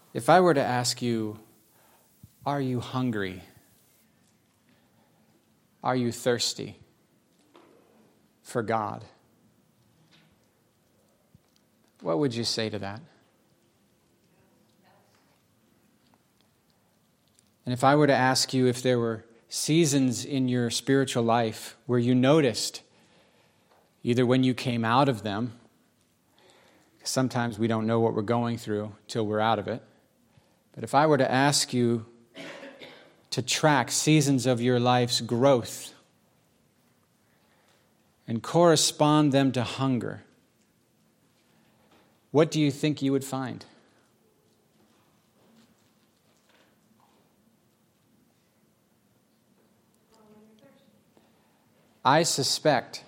If I were to ask you, are you hungry? Are you thirsty for God? What would you say to that? And if I were to ask you if there were seasons in your spiritual life where you noticed, either when you came out of them, sometimes we don't know what we're going through till we're out of it, but if I were to ask you to track seasons of your life's growth and correspond them to hunger, what do you think you would find? I suspect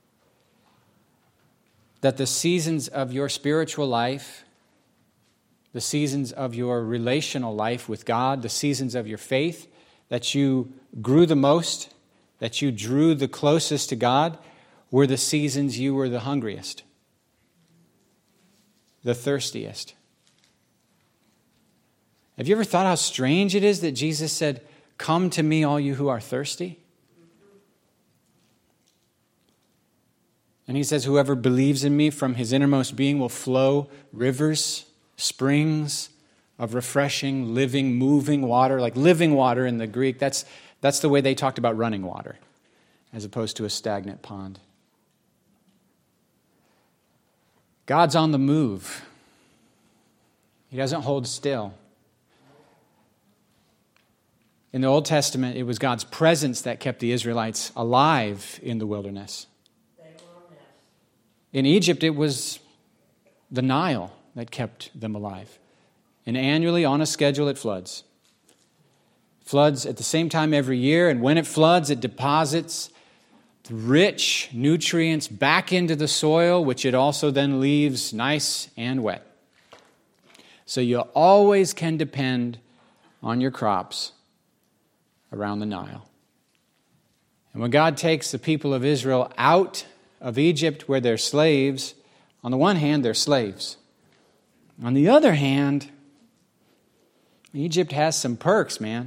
that the seasons of your spiritual life, the seasons of your relational life with God, the seasons of your faith, that you grew the most, that you drew the closest to God, were the seasons you were the hungriest, the thirstiest. Have you ever thought how strange it is that Jesus said, "Come to me, all you who are thirsty"? And he says, whoever believes in me, from his innermost being will flow rivers, springs of refreshing, living, moving water, like living water in the Greek. That's the way they talked about running water, as opposed to a stagnant pond. God's on the move. He doesn't hold still. In the Old Testament, it was God's presence that kept the Israelites alive in the wilderness. In Egypt, it was the Nile that kept them alive. And annually, on a schedule, it floods. It floods at the same time every year, and when it floods, it deposits the rich nutrients back into the soil, which it also then leaves nice and wet. So you always can depend on your crops around the Nile. And when God takes the people of Israel out of Egypt, where they're slaves, on the one hand, they're slaves. On the other hand, Egypt has some perks, man.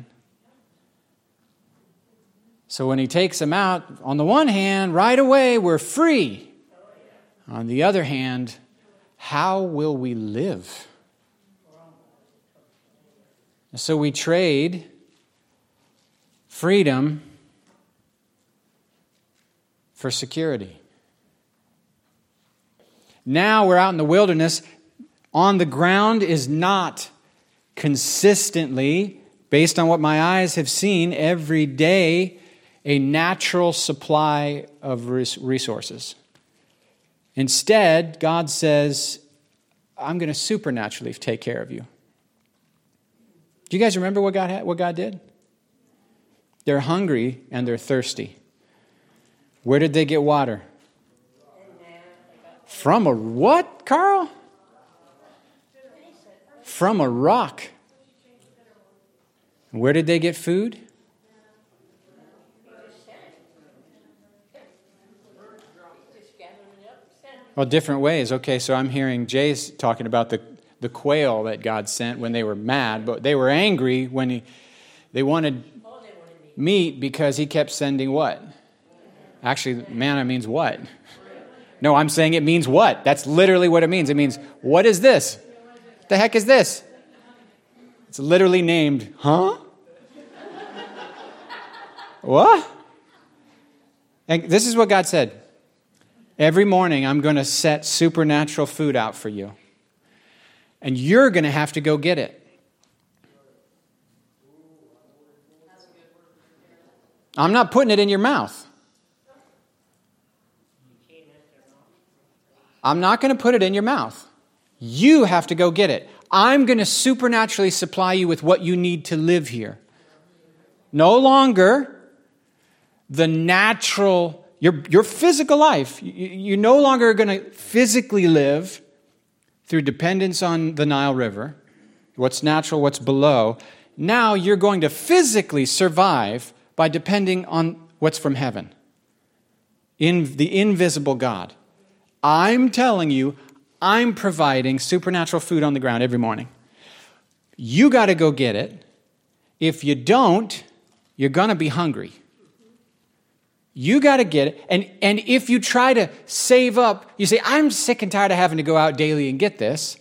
So when he takes them out, on the one hand, right away, we're free. On the other hand, how will we live? So we trade freedom for security. Now we're out in the wilderness. On the ground is not consistently, based on what my eyes have seen, every day, a natural supply of resources. Instead, God says, I'm going to supernaturally take care of you. Do you guys remember what God did? They're hungry and they're thirsty. Where did they get water? From a what, Carl? From a rock. Where did they get food? Well, different ways. Okay, so I'm hearing Jay's talking about the quail that God sent when they were mad, but they were angry when they wanted meat because he kept sending what? Actually, manna means what? No, I'm saying it means what? That's literally what it means. It means, what is this? What the heck is this? It's literally named, huh? What? And this is what God said. Every morning, I'm going to set supernatural food out for you. And you're going to have to go get it. I'm not putting it in your mouth. I'm not going to put it in your mouth. You have to go get it. I'm going to supernaturally supply you with what you need to live here. No longer the natural, your physical life. You no longer are going to physically live through dependence on the Nile River, what's natural, what's below. Now you're going to physically survive by depending on what's from heaven, in the invisible God. I'm telling you, I'm providing supernatural food on the ground every morning. You got to go get it. If you don't, you're going to be hungry. You got to get it. And if you try to save up, you say, I'm sick and tired of having to go out daily and get this.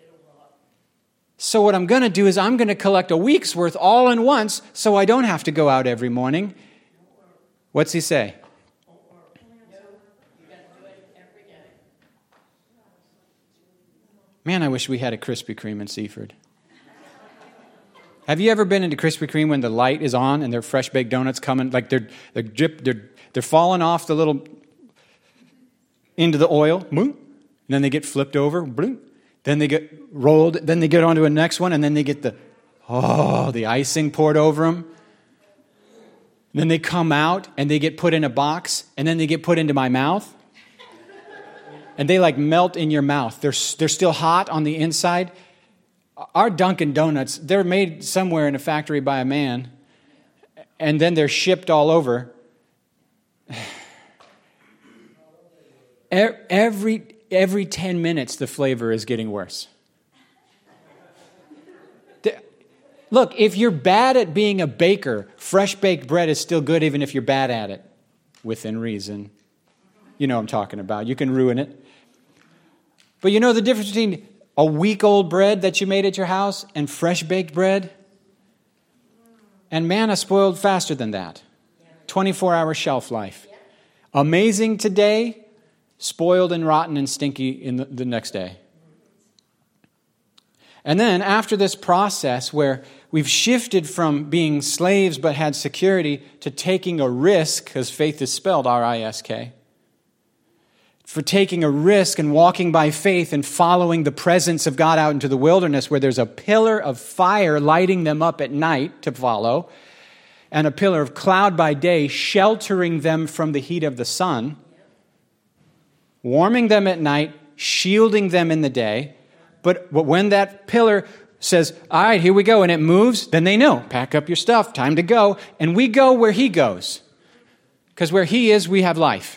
So what I'm going to do is I'm going to collect a week's worth all in once so I don't have to go out every morning. What's he say? Man, I wish we had a Krispy Kreme in Seaford. Have you ever been into Krispy Kreme when the light is on and their fresh baked donuts coming, like they're falling off the little into the oil, and then they get flipped over, then they get rolled, then they get onto a next one, and then they get the icing poured over them. And then they come out and they get put in a box, and then they get put into my mouth. And they like melt in your mouth. They're still hot on the inside. Our Dunkin' Donuts, they're made somewhere in a factory by a man, and then they're shipped all over. Every 10 minutes, the flavor is getting worse. Look, if you're bad at being a baker, fresh baked bread is still good even if you're bad at it, within reason. You know what I'm talking about. You can ruin it. But you know the difference between a week-old bread that you made at your house and fresh baked bread? And manna spoiled faster than that. 24-hour shelf life. Amazing today, spoiled and rotten and stinky in the next day. And then after this process where we've shifted from being slaves but had security to taking a risk, because faith is spelled R-I-S-K, for taking a risk and walking by faith and following the presence of God out into the wilderness where there's a pillar of fire lighting them up at night to follow and a pillar of cloud by day sheltering them from the heat of the sun, warming them at night, shielding them in the day. But when that pillar says, all right, here we go, and it moves, then they know, pack up your stuff, time to go. And we go where he goes. Because where he is, we have life.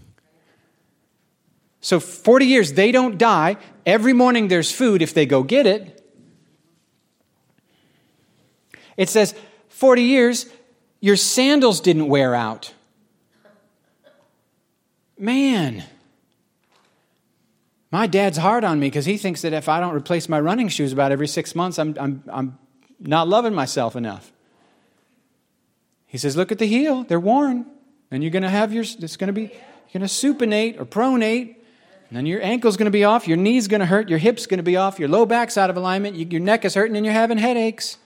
So 40 years, they don't die. Every morning there's food if they go get it. It says, 40 years, your sandals didn't wear out. Man. My dad's hard on me because he thinks that if I don't replace my running shoes about every 6 months, I'm not loving myself enough. He says, look at the heel. They're worn. And you're going to have you're going to supinate or pronate. And then your ankle's going to be off, your knee's going to hurt, your hip's going to be off, your low back's out of alignment, your neck is hurting, and you're having headaches.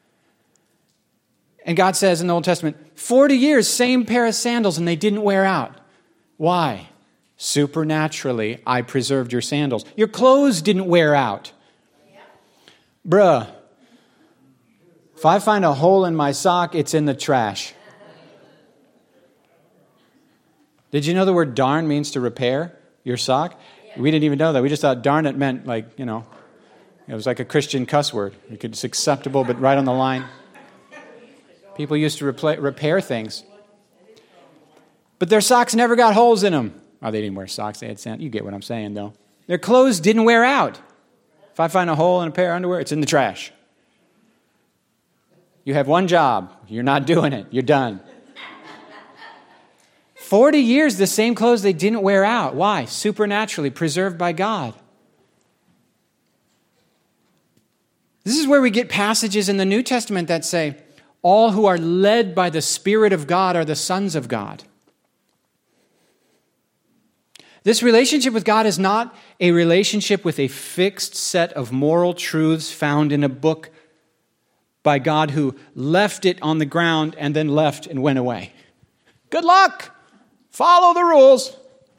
And God says in the Old Testament, 40 years, same pair of sandals, and they didn't wear out. Why? Supernaturally, I preserved your sandals. Your clothes didn't wear out. Bruh, if I find a hole in my sock, it's in the trash. Did you know the word darn means to repair your sock? We didn't even know that. We just thought darn it meant like, it was like a Christian cuss word. It's acceptable, but right on the line. People used to repair things. But their socks never got holes in them. Oh, they didn't wear socks. They had sand. You get what I'm saying, though. Their clothes didn't wear out. If I find a hole in a pair of underwear, it's in the trash. You have one job. You're not doing it. You're done. 40 years, the same clothes they didn't wear out. Why? Supernaturally preserved by God. This is where we get passages in the New Testament that say, all who are led by the Spirit of God are the sons of God. This relationship with God is not a relationship with a fixed set of moral truths found in a book by God who left it on the ground and then left and went away. Good luck! Follow the rules.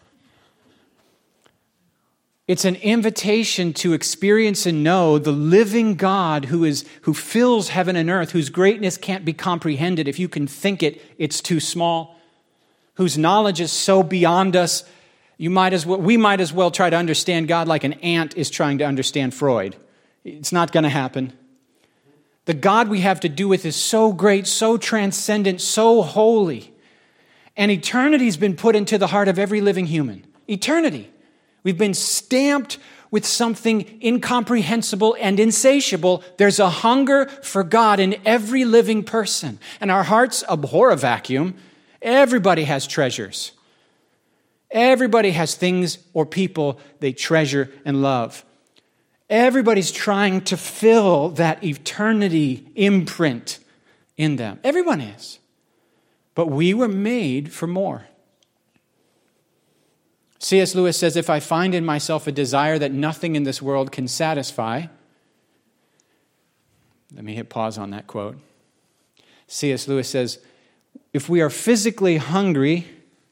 It's an invitation to experience and know the living God who fills heaven and earth, whose greatness can't be comprehended. If you can think it, it's too small. Whose knowledge is so beyond us, we might as well try to understand God like an ant is trying to understand Freud. It's not going to happen. The God we have to do with is so great, so transcendent, so holy. And eternity's been put into the heart of every living human. Eternity. We've been stamped with something incomprehensible and insatiable. There's a hunger for God in every living person. And our hearts abhor a vacuum. Everybody has treasures. Everybody has things or people they treasure and love. Everybody's trying to fill that eternity imprint in them. Everyone is. But we were made for more. C.S. Lewis says, if I find in myself a desire that nothing in this world can satisfy, let me hit pause on that quote. C.S. Lewis says, if we are physically hungry,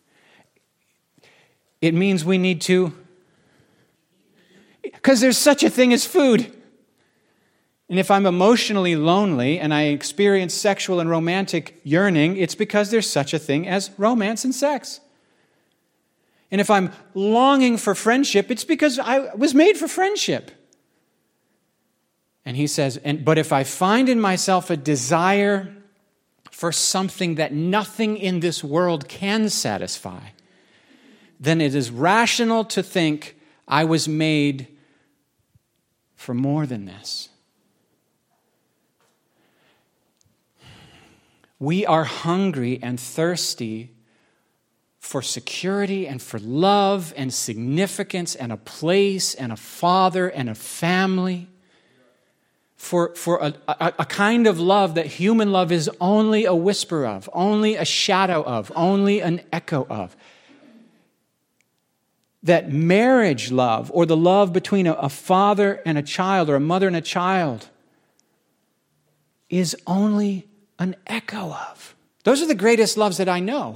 it means we need to, because there's such a thing as food. And if I'm emotionally lonely and I experience sexual and romantic yearning, it's because there's such a thing as romance and sex. And if I'm longing for friendship, it's because I was made for friendship. And he says, but if I find in myself a desire for something that nothing in this world can satisfy, then it is rational to think I was made for more than this. We are hungry and thirsty for security and for love and significance and a place and a father and a family. For a kind of love that human love is only a whisper of, only a shadow of, only an echo of. That marriage love, or the love between a father and a child, or a mother and a child, is only an echo of. Those are the greatest loves that I know.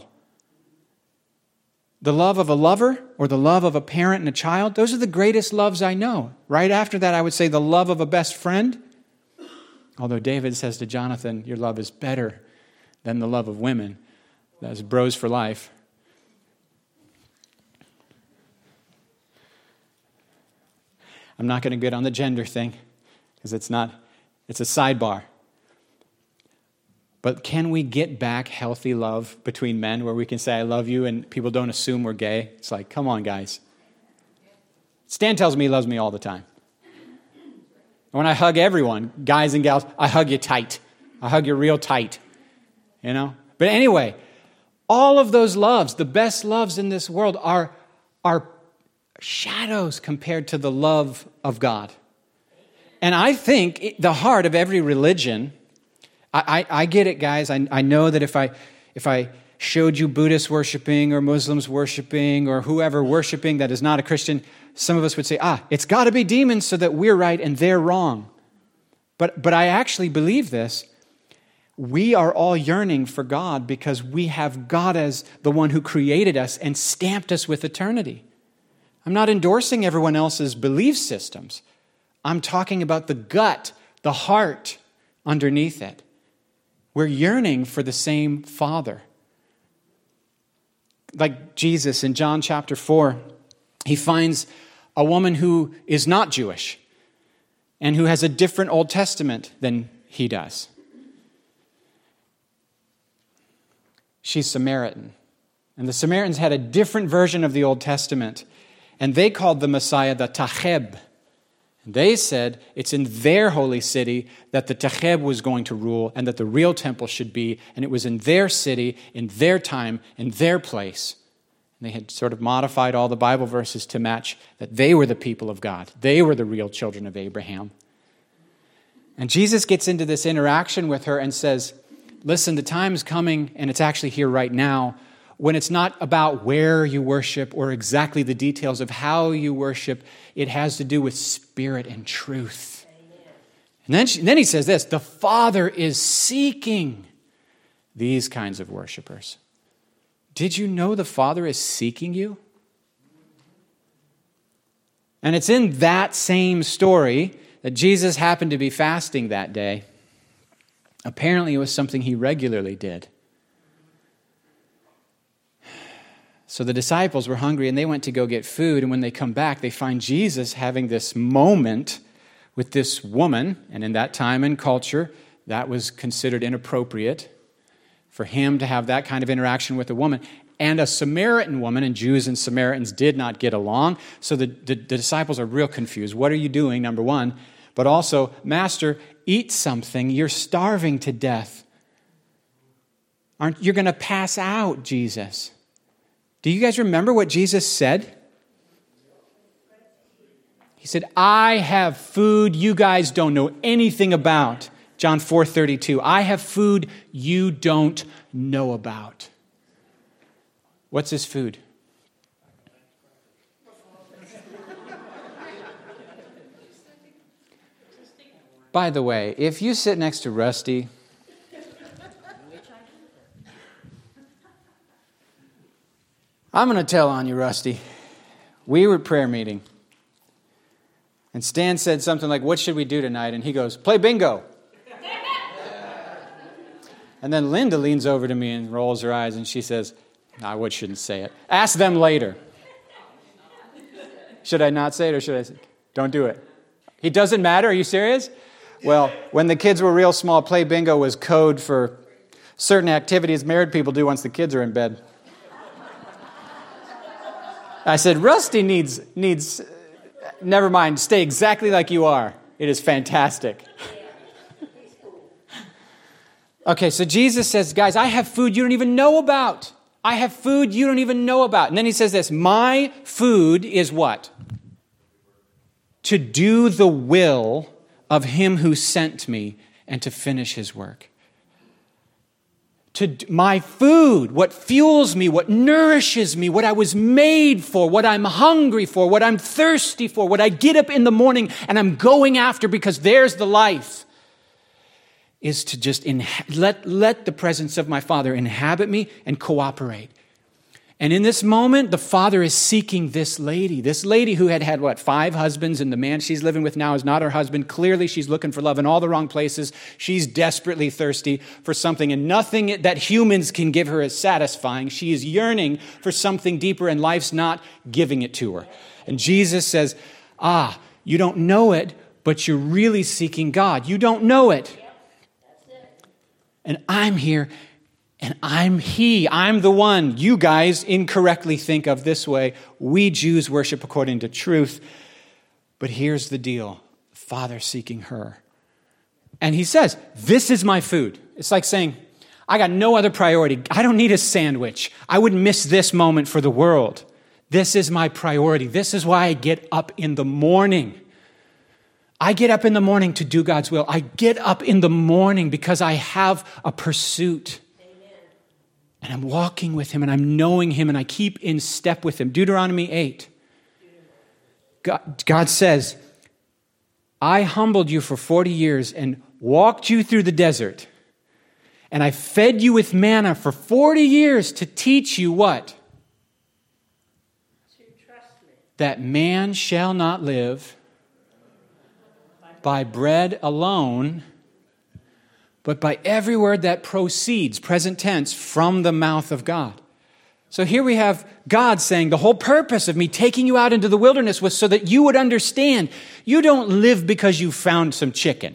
The love of a lover, or the love of a parent and a child, those are the greatest loves I know. Right after that, I would say the love of a best friend. Although David says to Jonathan, your love is better than the love of women. That's bros for life. I'm not going to get on the gender thing, because it's a sidebar. But can we get back healthy love between men where we can say, I love you, and people don't assume we're gay? It's like, come on, guys. Stan tells me he loves me all the time. And when I hug everyone, guys and gals, I hug you tight. I hug you real tight. You know? But anyway, all of those loves, the best loves in this world, are shadows compared to the love of God. And I think the heart of every religion, I get it, guys. I know that if I showed you Buddhists worshiping or Muslims worshiping or whoever worshiping that is not a Christian, some of us would say, it's got to be demons so that we're right and they're wrong. But I actually believe this. We are all yearning for God because we have God as the one who created us and stamped us with eternity. I'm not endorsing everyone else's belief systems. I'm talking about the gut, the heart underneath it. We're yearning for the same Father. Like Jesus in John chapter 4, he finds a woman who is not Jewish and who has a different Old Testament than he does. She's Samaritan. And the Samaritans had a different version of the Old Testament. And they called the Messiah the Tacheb. And they said it's in their holy city that the Tacheb was going to rule and that the real temple should be. And it was in their city, in their time, in their place. And they had sort of modified all the Bible verses to match that they were the people of God. They were the real children of Abraham. And Jesus gets into this interaction with her and says, listen, the time is coming, and it's actually here right now, when it's not about where you worship or exactly the details of how you worship. It has to do with spirit and truth. Amen. And then he says this, the Father is seeking these kinds of worshipers. Did you know the Father is seeking you? And it's in that same story that Jesus happened to be fasting that day. Apparently it was something he regularly did. So the disciples were hungry and they went to go get food. And when they come back, they find Jesus having this moment with this woman. And in that time and culture, that was considered inappropriate for him to have that kind of interaction with a woman. and a Samaritan woman, and Jews and Samaritans did not get along. So the disciples are real confused. What are you doing, number one? But also, Master, eat something. You're starving to death. You're going to pass out, Jesus. Do you guys remember what Jesus said? He said, I have food you guys don't know anything about. John 4:32. I have food you don't know about. What's his food? By the way, if you sit next to Rusty, I'm going to tell on you, Rusty. We were at prayer meeting, and Stan said something like, what should we do tonight? And he goes, play bingo. And then Linda leans over to me and rolls her eyes, and she says, no, I shouldn't say it. Ask them later. Should I not say it, or should I say it? Don't do it. It doesn't matter? Are you serious? Well, when the kids were real small, play bingo was code for certain activities married people do once the kids are in bed. I said, Rusty needs, never mind, stay exactly like you are. It is fantastic. Okay, so Jesus says, guys, I have food you don't even know about. I have food you don't even know about. And then he says this, my food is what? To do the will of him who sent me and to finish his work. My food, what fuels me, what nourishes me, what I was made for, what I'm hungry for, what I'm thirsty for, what I get up in the morning and I'm going after because there's the life, is to just let the presence of my Father inhabit me and cooperate. And in this moment, the Father is seeking this lady who had 5 husbands, and the man she's living with now is not her husband. Clearly, she's looking for love in all the wrong places. She's desperately thirsty for something, and nothing that humans can give her is satisfying. She is yearning for something deeper, and life's not giving it to her. And Jesus says, you don't know it, but you're really seeking God. You don't know it. And I'm here. And I'm He. I'm the one you guys incorrectly think of this way. We Jews worship according to truth. But here's the deal. Father seeking her. And He says, this is my food. It's like saying, I got no other priority. I don't need a sandwich. I wouldn't miss this moment for the world. This is my priority. This is why I get up in the morning. I get up in the morning to do God's will. I get up in the morning because I have a pursuit. And I'm walking with Him, and I'm knowing Him, and I keep in step with Him. Deuteronomy 8. God says, I humbled you for 40 years and walked you through the desert. And I fed you with manna for 40 years to teach you what? To trust me. That man shall not live by bread alone, but by every word that proceeds, present tense, from the mouth of God. So here we have God saying, the whole purpose of me taking you out into the wilderness was so that you would understand you don't live because you found some chicken.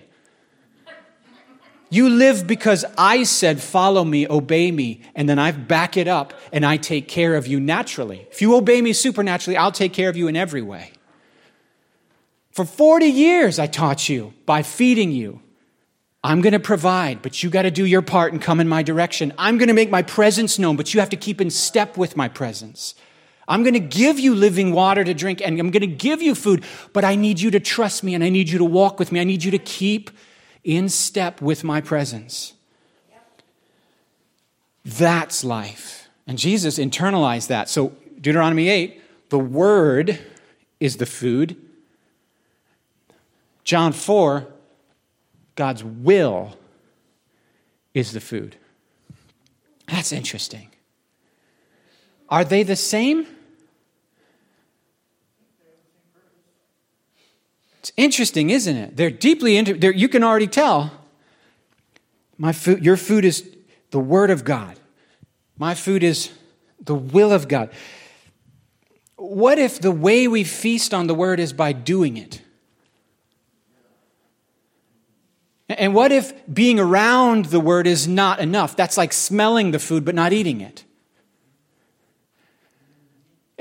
You live because I said, follow me, obey me, and then I back it up and I take care of you naturally. If you obey me supernaturally, I'll take care of you in every way. For 40 years I taught you by feeding you. I'm going to provide, but you got to do your part and come in my direction. I'm going to make my presence known, but you have to keep in step with my presence. I'm going to give you living water to drink, and I'm going to give you food, but I need you to trust me, and I need you to walk with me. I need you to keep in step with my presence. That's life. And Jesus internalized that. So Deuteronomy 8, the Word is the food. John 4, God's will is the food. That's interesting. Are they the same? It's interesting, isn't it? They're deeply you can already tell. Your food is the Word of God. My food is the will of God. What if the way we feast on the Word is by doing it? And what if being around the Word is not enough? That's like smelling the food but not eating it.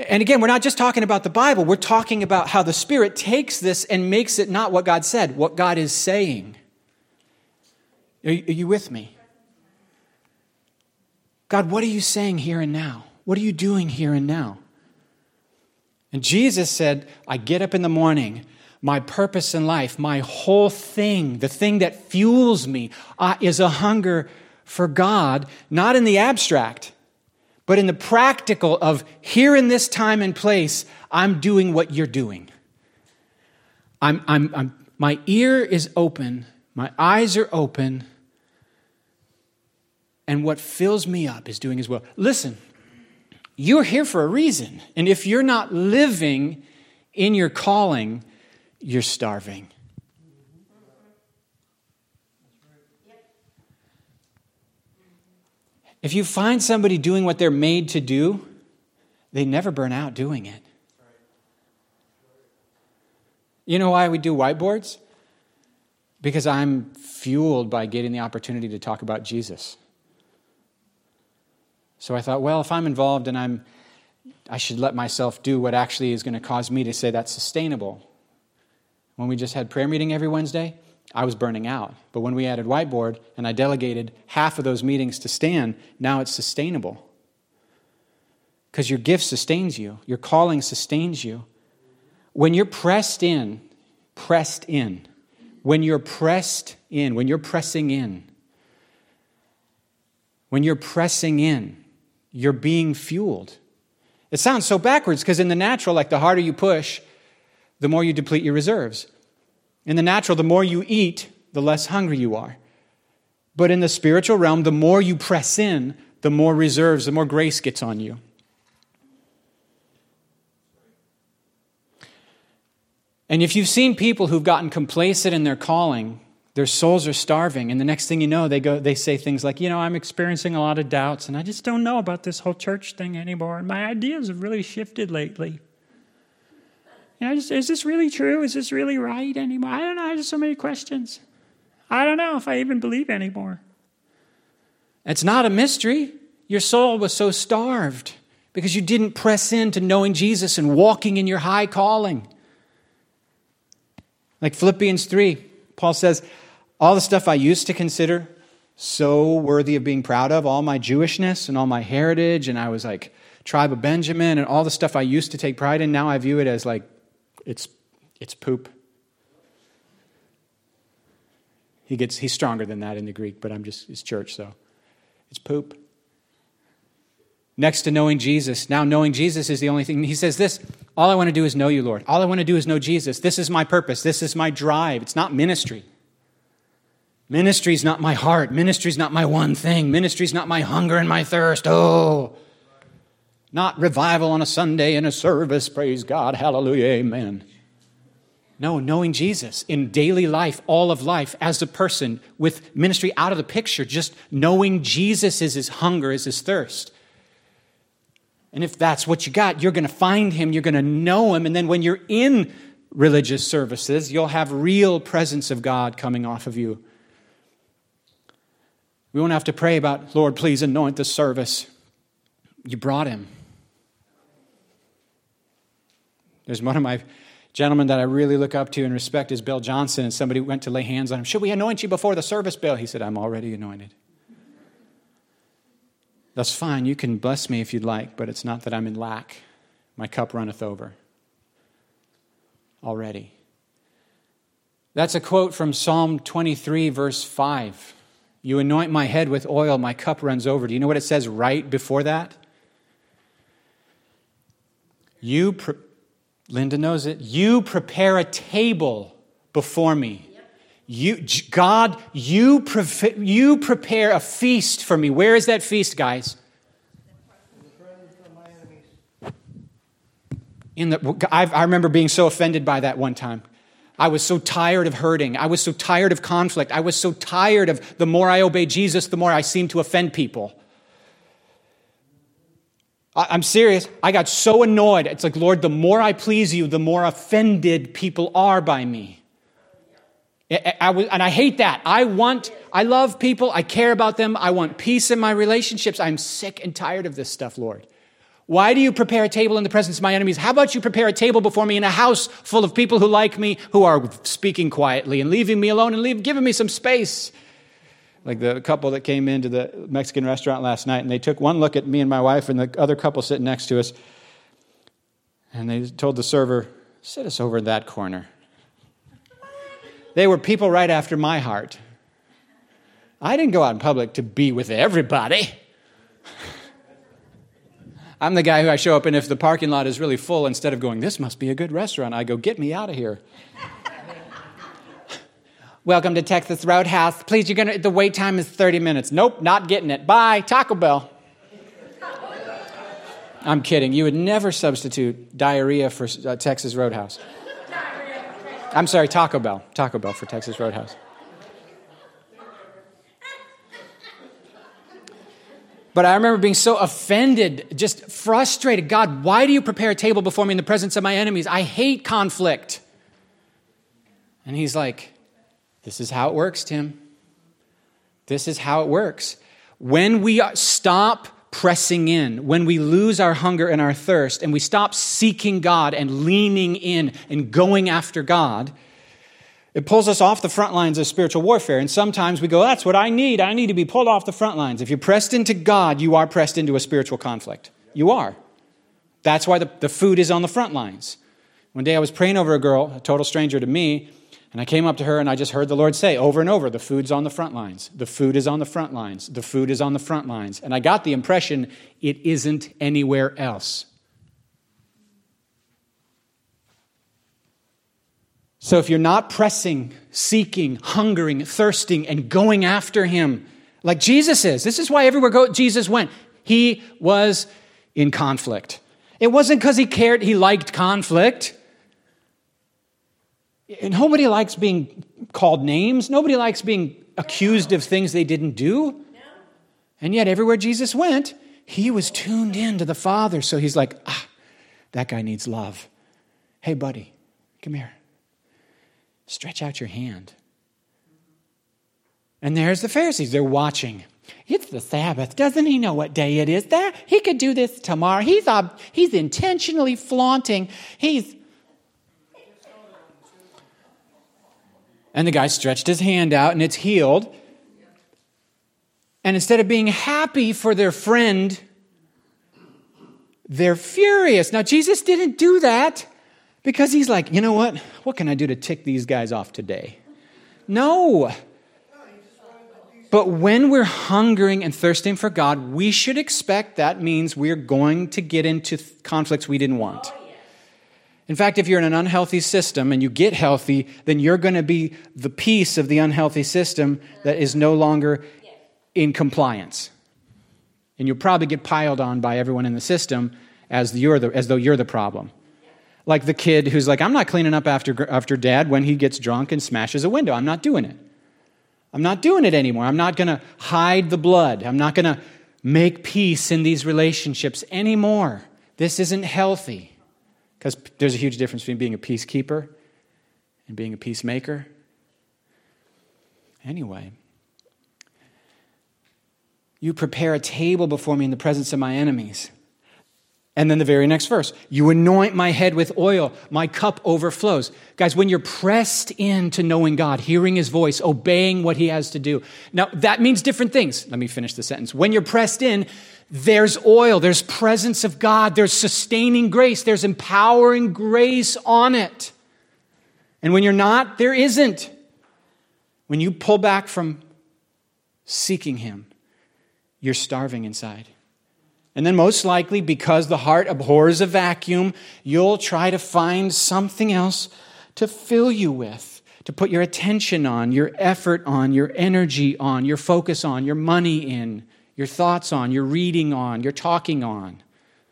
And again, we're not just talking about the Bible. We're talking about how the Spirit takes this and makes it not what God said, what God is saying. Are you with me? God, what are you saying here and now? What are you doing here and now? And Jesus said, I get up in the morning, my purpose in life, my whole thing, the thing that fuels me is a hunger for God, not in the abstract, but in the practical of here in this time and place, I'm doing what you're doing. My ear is open, my eyes are open, and what fills me up is doing His will. Listen, you're here for a reason. And if you're not living in your calling, you're starving. If you find somebody doing what they're made to do, they never burn out doing it. You know why we do whiteboards? Because I'm fueled by getting the opportunity to talk about Jesus. So I thought, well, if I'm involved and I should let myself do what actually is going to cause me to say that's sustainable. When we just had prayer meeting every Wednesday, I was burning out. But when we added whiteboard and I delegated half of those meetings to Stan, now it's sustainable. Because your gift sustains you. Your calling sustains you. When you're pressing in, when you're pressing in, you're being fueled. It sounds so backwards because in the natural, like the harder you push, the more you deplete your reserves. In the natural, the more you eat, the less hungry you are. But in the spiritual realm, the more you press in, the more reserves, the more grace gets on you. And if you've seen people who've gotten complacent in their calling, their souls are starving, and the next thing you know, they say things like, I'm experiencing a lot of doubts, and I just don't know about this whole church thing anymore, and my ideas have really shifted lately. Is this really true? Is this really right anymore? I don't know. I have so many questions. I don't know if I even believe anymore. It's not a mystery. Your soul was so starved because you didn't press into knowing Jesus and walking in your high calling. Like Philippians 3, Paul says, all the stuff I used to consider so worthy of being proud of, all my Jewishness and all my heritage, and I was like tribe of Benjamin and all the stuff I used to take pride in, now I view it as like, it's poop. He's stronger than that in the Greek, but it's church, so it's poop. Next to knowing Jesus, now knowing Jesus is the only thing. He says this, all I want to do is know you, Lord. All I want to do is know Jesus. This is my purpose. This is my drive. It's not ministry. Ministry is not my heart. Ministry is not my one thing. Ministry is not my hunger and my thirst. Oh, not revival on a Sunday in a service. Praise God. Hallelujah. Amen. No, knowing Jesus in daily life, all of life, as a person with ministry out of the picture, just knowing Jesus is his hunger, is his thirst. And if that's what you got, you're going to find him, you're going to know him, and then when you're in religious services, you'll have real presence of God coming off of you. We won't have to pray about, Lord, please anoint the service. You brought him. There's one of my gentlemen that I really look up to and respect is Bill Johnson, and somebody went to lay hands on him. Should we anoint you before the service, Bill? He said, I'm already anointed. That's fine. You can bless me if you'd like, but it's not that I'm in lack. My cup runneth over. Already. That's a quote from Psalm 23, verse 5. You anoint my head with oil, my cup runs over. Do you know what it says right before that? Linda knows it. You prepare a table before me. God, you prepare a feast for me. Where is that feast, guys? I remember being so offended by that one time. I was so tired of hurting. I was so tired of conflict. I was so tired of the more I obey Jesus, the more I seem to offend people. I'm serious. I got so annoyed. It's like, Lord, the more I please you, the more offended people are by me. And I hate that. I love people. I care about them. I want peace in my relationships. I'm sick and tired of this stuff, Lord. Why do you prepare a table in the presence of my enemies? How about you prepare a table before me in a house full of people who like me, who are speaking quietly and leaving me alone and giving me some space? Like the couple that came into the Mexican restaurant last night, and they took one look at me and my wife and the other couple sitting next to us, and they told the server, sit us over in that corner. They were people right after my heart. I didn't go out in public to be with everybody. I'm the guy who I show up, and if the parking lot is really full, instead of going, this must be a good restaurant, I go, get me out of here. Welcome to Texas Roadhouse. Please, the wait time is 30 minutes. Nope, not getting it. Bye, Taco Bell. I'm kidding. You would never substitute diarrhea for Texas Roadhouse. I'm sorry, Taco Bell. Taco Bell for Texas Roadhouse. But I remember being so offended, just frustrated. God, why do you prepare a table before me in the presence of my enemies? I hate conflict. And he's like, this is how it works, Tim. This is how it works. When we stop pressing in, when we lose our hunger and our thirst, and we stop seeking God and leaning in and going after God, it pulls us off the front lines of spiritual warfare. And sometimes we go, that's what I need. I need to be pulled off the front lines. If you're pressed into God, you are pressed into a spiritual conflict. You are. That's why the food is on the front lines. One day I was praying over a girl, a total stranger to me, and I came up to her and I just heard the Lord say over and over, the food's on the front lines. The food is on the front lines. The food is on the front lines. And I got the impression it isn't anywhere else. So if you're not pressing, seeking, hungering, thirsting, and going after him, like Jesus is, this is why everywhere Jesus went. He was in conflict. It wasn't because he liked conflict. Nobody likes being called names. Nobody likes being accused of things they didn't do. And yet everywhere Jesus went, he was tuned in to the Father. So he's like, that guy needs love. Hey, buddy, come here. Stretch out your hand. And there's the Pharisees. They're watching. It's the Sabbath. Doesn't he know what day it is? He could do this tomorrow. He's intentionally flaunting. And the guy stretched his hand out and it's healed. And instead of being happy for their friend, they're furious. Now, Jesus didn't do that because he's like, you know what? What can I do to tick these guys off today? No. But when we're hungering and thirsting for God, we should expect that means we're going to get into conflicts we didn't want. In fact, if you're in an unhealthy system and you get healthy, then you're going to be the piece of the unhealthy system that is no longer in compliance. And you'll probably get piled on by everyone in the system as though you're the problem. Like the kid who's like, I'm not cleaning up after dad when he gets drunk and smashes a window. I'm not doing it. I'm not doing it anymore. I'm not going to hide the blood. I'm not going to make peace in these relationships anymore. This isn't healthy. Because there's a huge difference between being a peacekeeper and being a peacemaker. Anyway, you prepare a table before me in the presence of my enemies. And then the very next verse, you anoint my head with oil, my cup overflows. Guys, when you're pressed into knowing God, hearing his voice, obeying what he has to do. Now, that means different things. Let me finish the sentence. When you're pressed in, there's oil, there's presence of God, there's sustaining grace, there's empowering grace on it. And when you're not, there isn't. When you pull back from seeking him, you're starving inside. And then most likely, because the heart abhors a vacuum, you'll try to find something else to fill you with, to put your attention on, your effort on, your energy on, your focus on, your money in, your thoughts on, your reading on, your talking on.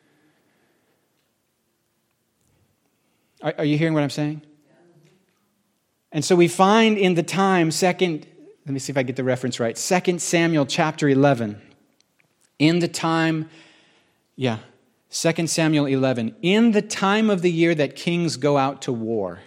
Are you hearing what I'm saying? And so we find in the time, let me see if I get the reference right, 2 Samuel chapter 11. In the time, 2 Samuel 11. In the time of the year that kings go out to war,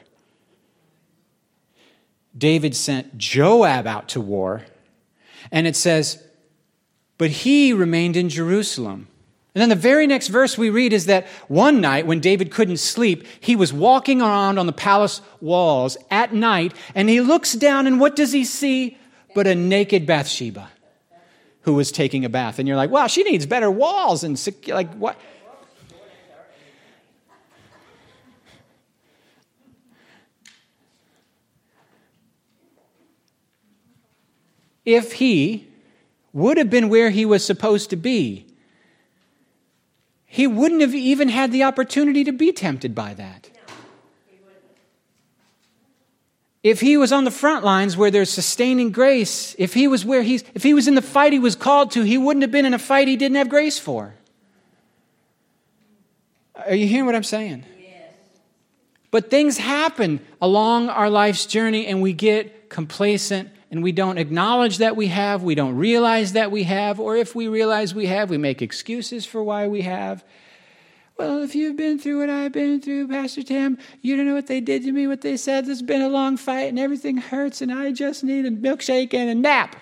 David sent Joab out to war, and it says, but he remained in Jerusalem. And then the very next verse we read is that one night when David couldn't sleep, he was walking around on the palace walls at night, and he looks down, and what does he see but a naked Bathsheba who was taking a bath? And you're like, wow, she needs better walls. And like, what? If he would have been where he was supposed to be, he wouldn't have even had the opportunity to be tempted by that. If he was on the front lines where there's sustaining grace, if he was in the fight he was called to, he wouldn't have been in a fight he didn't have grace for. Are you hearing what I'm saying? Yes. But things happen along our life's journey, and we get complacent, and we don't acknowledge that we don't realize that we have, or if we realize we have, we make excuses for why we have. Well, if you've been through what I've been through, Pastor Tim, you don't know what they did to me, what they said. There's been a long fight and everything hurts and I just need a milkshake and a nap.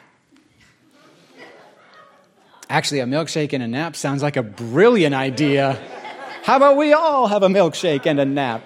Actually, a milkshake and a nap sounds like a brilliant idea. How about we all have a milkshake and a nap?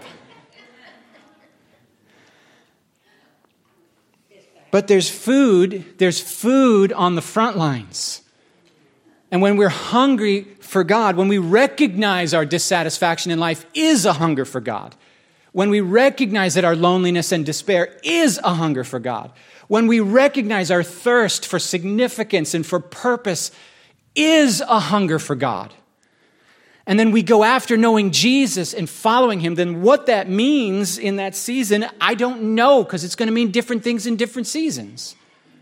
But there's food on the front lines. And when we're hungry for God, when we recognize our dissatisfaction in life is a hunger for God, when we recognize that our loneliness and despair is a hunger for God, when we recognize our thirst for significance and for purpose is a hunger for God, and then we go after knowing Jesus and following him, then what that means in that season, I don't know, because it's going to mean different things in different seasons.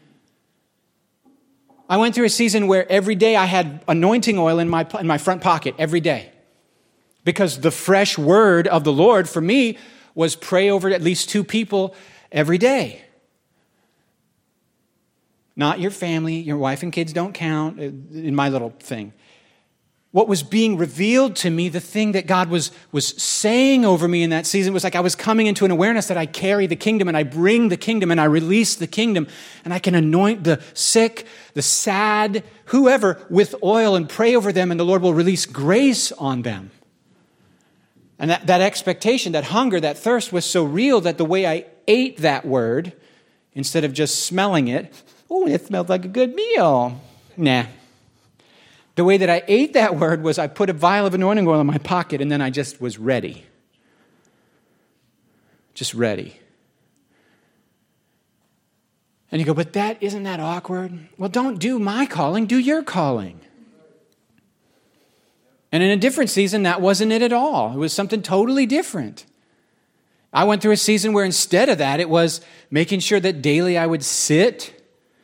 I went through a season where every day I had anointing oil in my front pocket, every day. Because the fresh word of the Lord for me was pray over at least 2 people every day. Not your family, your wife and kids don't count in my little thing. What was being revealed to me, the thing that God was saying over me in that season was like I was coming into an awareness that I carry the kingdom and I bring the kingdom and I release the kingdom and I can anoint the sick, the sad, whoever with oil and pray over them and the Lord will release grace on them. And that expectation, that hunger, that thirst was so real that the way I ate that word, instead of just smelling it, oh, it smelled like a good meal. Nah. The way that I ate that word was I put a vial of anointing oil in my pocket and then I just was ready. Just ready. And you go, but isn't that awkward? Well, don't do my calling, do your calling. And in a different season, that wasn't it at all. It was something totally different. I went through a season where instead of that, it was making sure that daily I would sit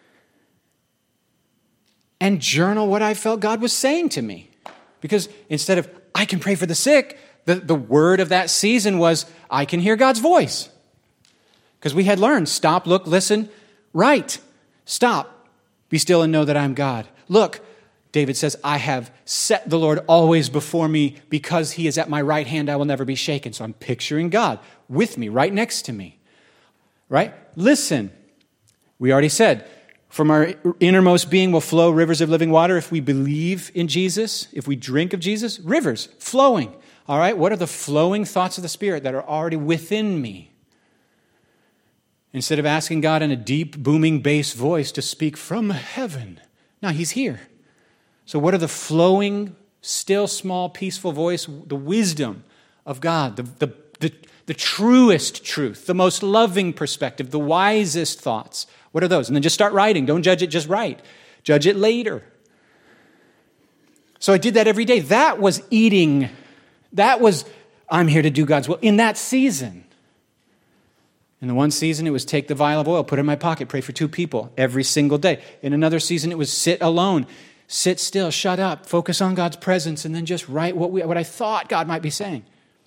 and journal what I felt God was saying to me. Because instead of, I can pray for the sick, the word of that season was, I can hear God's voice. Because we had learned, stop, look, listen, right. Stop, be still and know that I'm God. Look, David says, I have set the Lord always before me because he is at my right hand, I will never be shaken. So I'm picturing God with me, right next to me. Right? Listen, we already said, from our innermost being will flow rivers of living water. If we believe in Jesus, if we drink of Jesus, rivers flowing. All right, what are the flowing thoughts of the Spirit that are already within me? Instead of asking God in a deep, booming bass voice to speak from heaven. Now, he's here. So what are the flowing, still, small, peaceful voice, the wisdom of God, the truest truth, the most loving perspective, the wisest thoughts? What are those? And then just start writing. Don't judge it, just write. Judge it later. So I did that every day. That was eating. That was, I'm here to do God's will in that season. In the one season, it was take the vial of oil, put it in my pocket, pray for 2 people every single day. In another season, it was sit alone, sit still, shut up, focus on God's presence, and then just write what I thought God might be saying.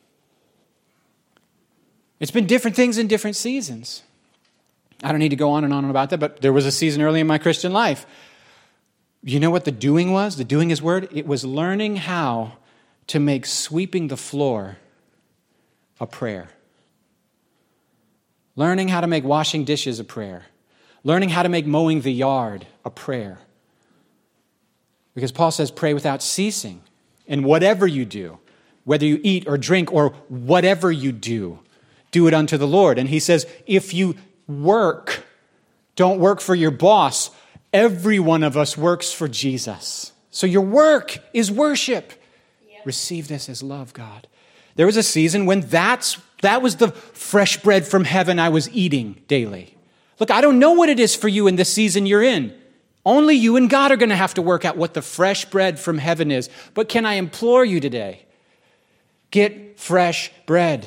It's been different things in different seasons. I don't need to go on and on about that, but there was a season early in my Christian life. You know what the doing was? The doing is word. It was learning how to make sweeping the floor a prayer. Learning how to make washing dishes a prayer. Learning how to make mowing the yard a prayer. Because Paul says pray without ceasing. And whatever you do, whether you eat or drink or whatever you do it unto the Lord. And he says, if you work, don't work for your boss. Every one of us works for Jesus. So your work is worship. Yep. Receive this as love, God. There was a season when that was the fresh bread from heaven I was eating daily. Look, I don't know what it is for you in this season you're in. Only you and God are going to have to work out what the fresh bread from heaven is. But can I implore you today? Get fresh bread.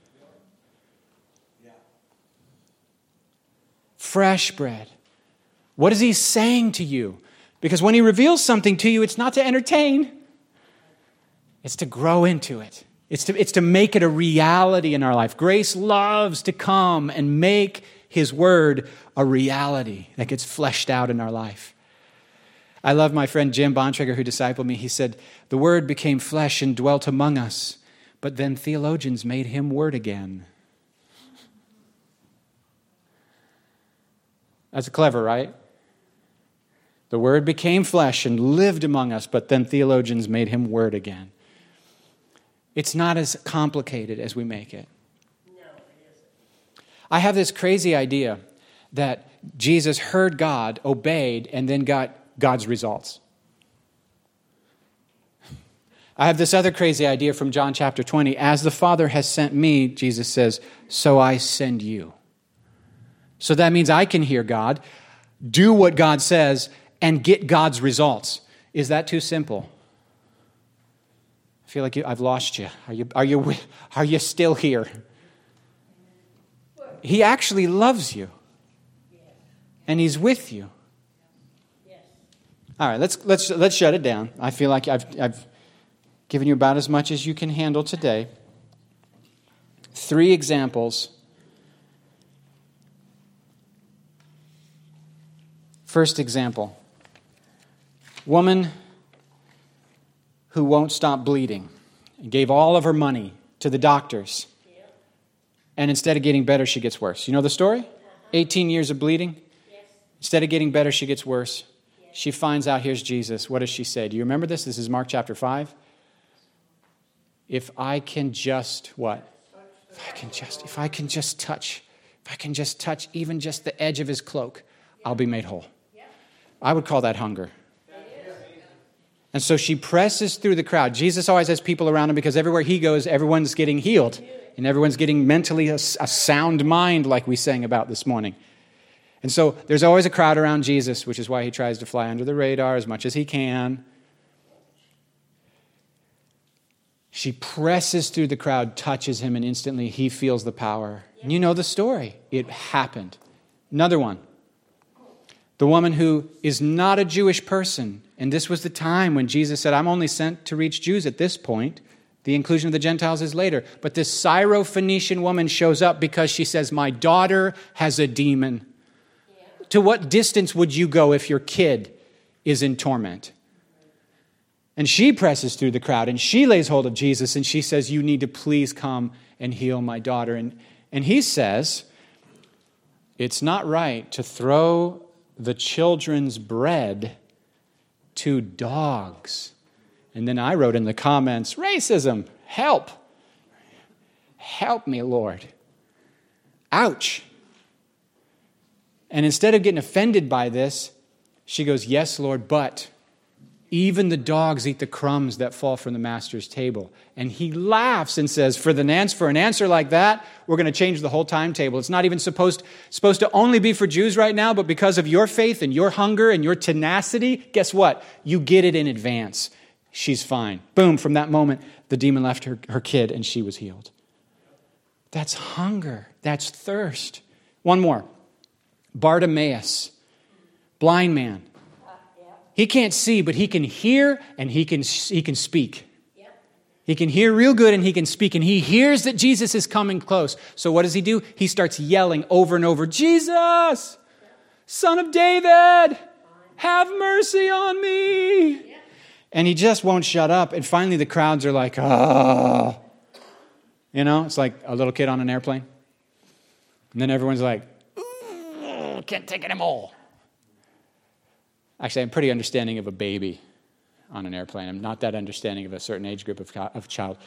Fresh bread. What is he saying to you? Because when he reveals something to you, it's not to entertain. It's to grow into it. It's to make it a reality in our life. Grace loves to come and make his word a reality that gets fleshed out in our life. I love my friend Jim Bontrager who discipled me. He said, the word became flesh and dwelt among us, but then theologians made him word again. That's clever, right? The word became flesh and lived among us, but then theologians made him word again. It's not as complicated as we make it. No, it isn't. I have this crazy idea that Jesus heard God, obeyed, and then got God's results. I have this other crazy idea from John chapter 20. As the Father has sent me, Jesus says, so I send you. So that means I can hear God, do what God says, and get God's results. Is that too simple? I feel like I've lost you. Are you still here? He actually loves you, and he's with you. All right, let's shut it down. I feel like I've given you about as much as you can handle today. 3 examples. First example, woman who won't stop bleeding and gave all of her money to the doctors. And instead of getting better, she gets worse. You know the story? 18 years of bleeding. Instead of getting better, she gets worse. She finds out, here's Jesus. What does she say? Do you remember this? This is Mark chapter 5. If I can just what? If I can just touch even just the edge of his cloak, I'll be made whole. I would call that hunger. And so she presses through the crowd. Jesus always has people around him because everywhere he goes, everyone's getting healed. And everyone's getting mentally a sound mind like we sang about this morning. And so there's always a crowd around Jesus, which is why he tries to fly under the radar as much as he can. She presses through the crowd, touches him, and instantly he feels the power. And you know the story. It happened. Another one. The woman who is not a Jewish person. And this was the time when Jesus said, I'm only sent to reach Jews at this point. The inclusion of the Gentiles is later. But this Syro-Phoenician woman shows up because she says, my daughter has a demon. Yeah. To what distance would you go if your kid is in torment? And she presses through the crowd and she lays hold of Jesus and she says, you need to please come and heal my daughter. And he says, it's not right to throw the children's bread to dogs. And then I wrote in the comments, racism, help. Help me, Lord. Ouch. And instead of getting offended by this, she goes, yes, Lord, but even the dogs eat the crumbs that fall from the master's table. And he laughs and says, for an answer like that, we're going to change the whole timetable. It's not even supposed to only be for Jews right now, but because of your faith and your hunger and your tenacity, guess what? You get it in advance. She's fine. Boom, from that moment, the demon left her kid and she was healed. That's hunger. That's thirst. One more. Bartimaeus, blind man. He can't see, but he can hear and he can speak. He can hear real good and he can speak. And he hears that Jesus is coming close. So what does he do? He starts yelling over and over, Jesus, Son of David, have mercy on me. And he just won't shut up. And finally the crowds are like, oh. You know, it's like a little kid on an airplane. And then everyone's like, can't take it anymore. Actually, I'm pretty understanding of a baby on an airplane. I'm not that understanding of a certain age group of child.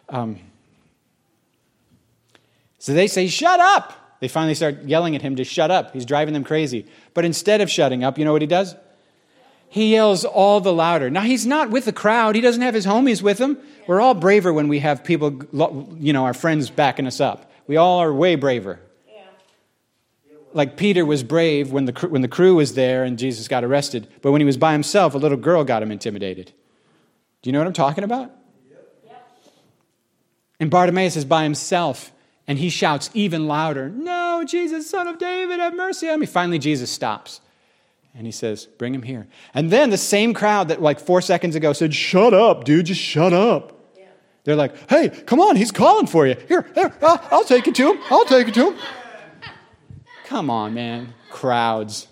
So they say, shut up. They finally start yelling at him to shut up. He's driving them crazy. But instead of shutting up, you know what he does? He yells all the louder. Now, he's not with the crowd. He doesn't have his homies with him. We're all braver when we have people, our friends backing us up. We all are way braver. Like Peter was brave when the crew was there and Jesus got arrested. But when he was by himself, a little girl got him intimidated. Do you know what I'm talking about? Yep. And Bartimaeus is by himself, and he shouts even louder, "No, Jesus, Son of David, have mercy on me." Finally, Jesus stops, and he says, "Bring him here." And then the same crowd that like 4 seconds ago said, "Shut up, dude, just shut up." Yeah. They're like, "Hey, come on, he's calling for you. Here, I'll take it to him. I'll take it to him." Come on, man. Crowds.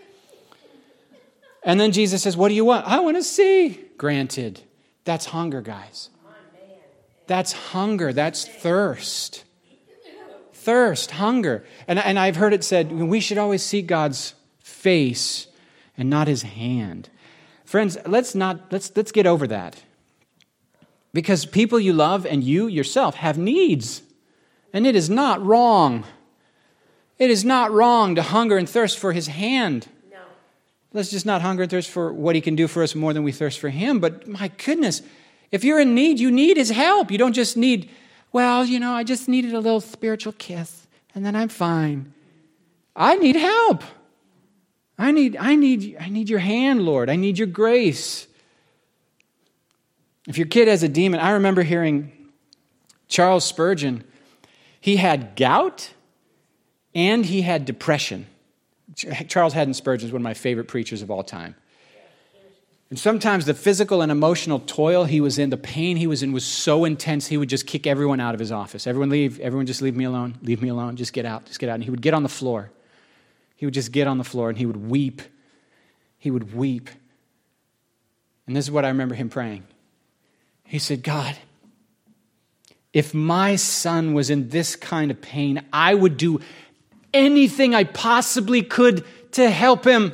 And then Jesus says, "What do you want?" "I want to see." Granted. That's hunger, guys. That's hunger. That's thirst. Thirst, hunger. And I've heard it said, we should always seek God's face and not his hand. Friends, let's get over that. Because people you love and you yourself have needs. And it is not wrong. It is not wrong to hunger and thirst for his hand. No. Let's just not hunger and thirst for what he can do for us more than we thirst for him. But my goodness, if you're in need, you need his help. You don't just need, I just needed a little spiritual kiss and then I'm fine. I need help. I need your hand, Lord. I need your grace. If your kid has a demon, I remember hearing Charles Spurgeon. He had gout and he had depression. Charles Haddon Spurgeon is one of my favorite preachers of all time. And sometimes the physical and emotional toil he was in, the pain he was in was so intense, he would just kick everyone out of his office. Everyone leave. Everyone just leave me alone. Leave me alone. Just get out. Just get out. And he would get on the floor. He would just get on the floor and he would weep. He would weep. And this is what I remember him praying. He said, "God, if my son was in this kind of pain, I would do anything I possibly could to help him.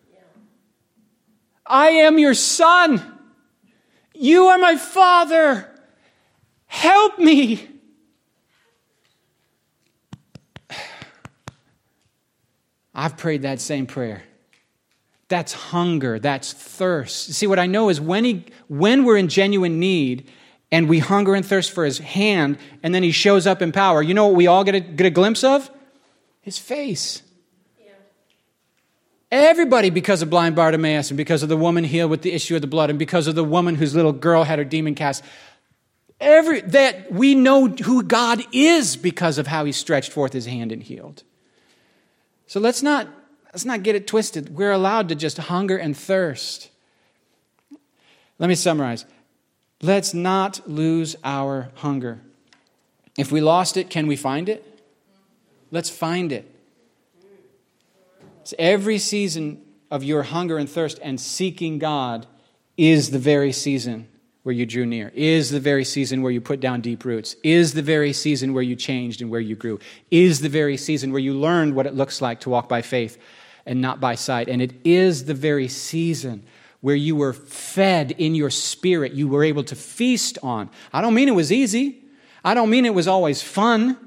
I am your son. You are my father. Help me." I've prayed that same prayer. That's hunger. That's thirst. See, what I know is when we're in genuine need and we hunger and thirst for his hand and then he shows up in power, you know what we all get a glimpse of? His face. Yeah. Everybody, because of blind Bartimaeus and because of the woman healed with the issue of the blood and because of the woman whose little girl had her demon cast, that we know who God is because of how he stretched forth his hand and healed. So let's not get it twisted. We're allowed to just hunger and thirst. Let me summarize. Let's not lose our hunger. If we lost it, can we find it? Let's find it. So every season of your hunger and thirst and seeking God is the very season where you drew near, is the very season where you put down deep roots, is the very season where you changed and where you grew, is the very season where you learned what it looks like to walk by faith and not by sight. And it is the very season where you were fed in your spirit, you were able to feast on. I don't mean it was easy. I don't mean it was always fun.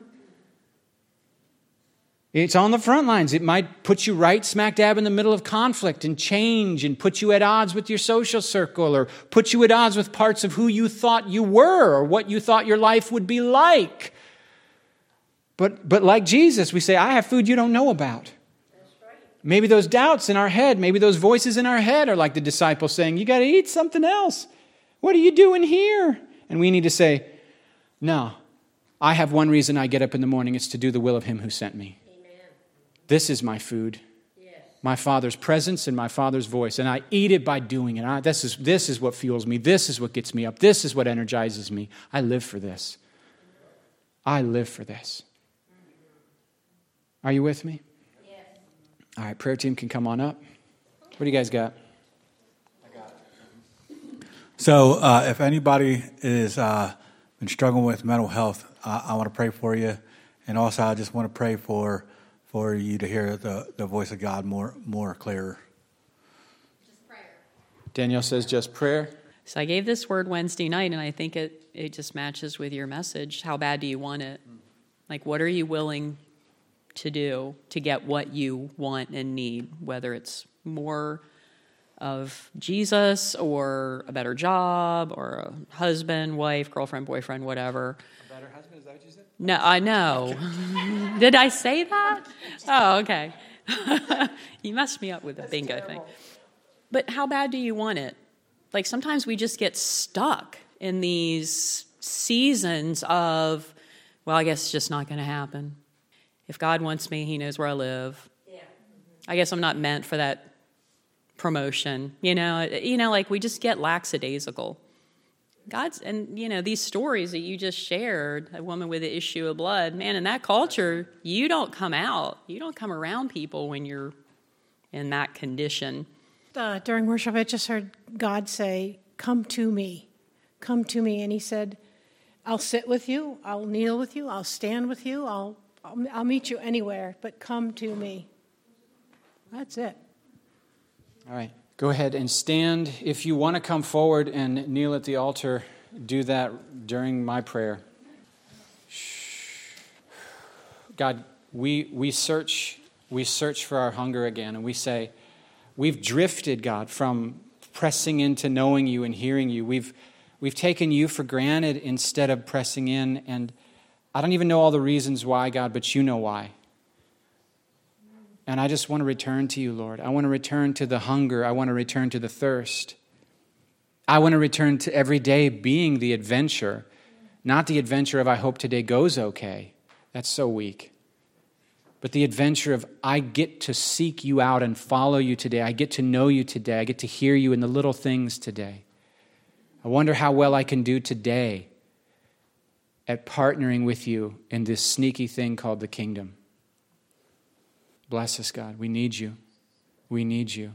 It's on the front lines. It might put you right smack dab in the middle of conflict and change and put you at odds with your social circle or put you at odds with parts of who you thought you were or what you thought your life would be like. But like Jesus, we say, "I have food you don't know about." That's right. Maybe those doubts in our head, maybe those voices in our head are like the disciples saying, "You got to eat something else. What are you doing here?" And we need to say, "No, I have one reason I get up in the morning. It's to do the will of him who sent me. This is my food, my Father's presence and my Father's voice, and I eat it by doing it. This is what fuels me. This is what gets me up. This is what energizes me. I live for this. I live for this." Are you with me? Yes. All right, prayer team can come on up. What do you guys got? I got it. So if anybody is been struggling with mental health, I want to pray for you, and also I just want to pray for you to hear the voice of God more clearer. Just prayer. Danielle says just prayer. So I gave this word Wednesday night, and I think it just matches with your message. How bad do you want it? Like, what are you willing to do to get what you want and need, whether it's more of Jesus or a better job or a husband, wife, girlfriend, boyfriend, whatever. A better husband, is that what you said? No, I know. Did I say that? Oh, okay. You messed me up with the bingo thing. But how bad do you want it? Like, sometimes we just get stuck in these seasons of, well, I guess it's just not going to happen. If God wants me, he knows where I live. Yeah. I guess I'm not meant for that promotion. Like, we just get lackadaisical. And these stories that you just shared, a woman with the issue of blood, man, in that culture, you don't come out. You don't come around people when you're in that condition. During worship, I just heard God say, come to me. Come to me. And he said, I'll sit with you. I'll kneel with you. I'll stand with you. I'll meet you anywhere, but come to me. That's it. All right. Go ahead and stand. If you want to come forward and kneel at the altar, do that during my prayer. God, we search for our hunger again, and we say, we've drifted, God, from pressing into knowing you and hearing you. We've taken you for granted instead of pressing in, and I don't even know all the reasons why, God, but you know why. And I just want to return to you, Lord. I want to return to the hunger. I want to return to the thirst. I want to return to every day being the adventure, not the adventure of I hope today goes okay. That's so weak. But the adventure of I get to seek you out and follow you today. I get to know you today. I get to hear you in the little things today. I wonder how well I can do today at partnering with you in this sneaky thing called the kingdom. Bless us, God. We need you. We need you.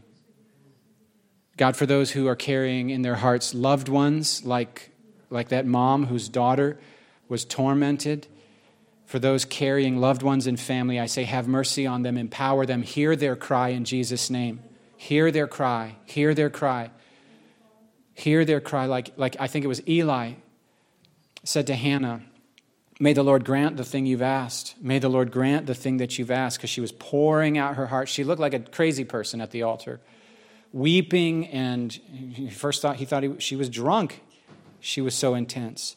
God, for those who are carrying in their hearts loved ones like that mom whose daughter was tormented, for those carrying loved ones and family, I say, have mercy on them, empower them, hear their cry in Jesus' name. Hear their cry, hear their cry. Hear their cry like I think it was Eli said to Hannah, may the Lord grant the thing you've asked. May the Lord grant the thing that you've asked, because she was pouring out her heart. She looked like a crazy person at the altar, weeping, and he thought she was drunk. She was so intense.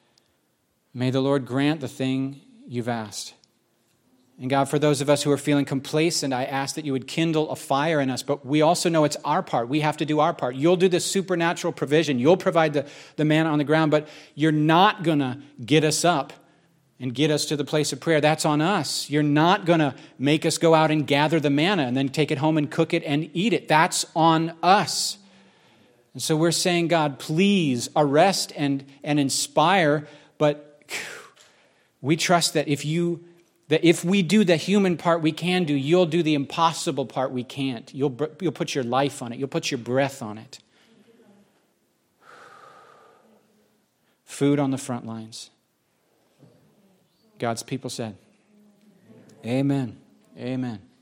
May the Lord grant the thing you've asked. And God, for those of us who are feeling complacent, I ask that you would kindle a fire in us, but we also know it's our part. We have to do our part. You'll do the supernatural provision. You'll provide the manna on the ground, but you're not going to get us up and get us to the place of prayer. That's on us. You're not going to make us go out and gather the manna and then take it home and cook it and eat it. That's on us. And so we're saying, God, please arrest and inspire, but we trust that if we do the human part we can do, you'll do the impossible part we can't. You'll put your life on it. You'll put your breath on it. Food on the front lines. God's people said, amen. Amen.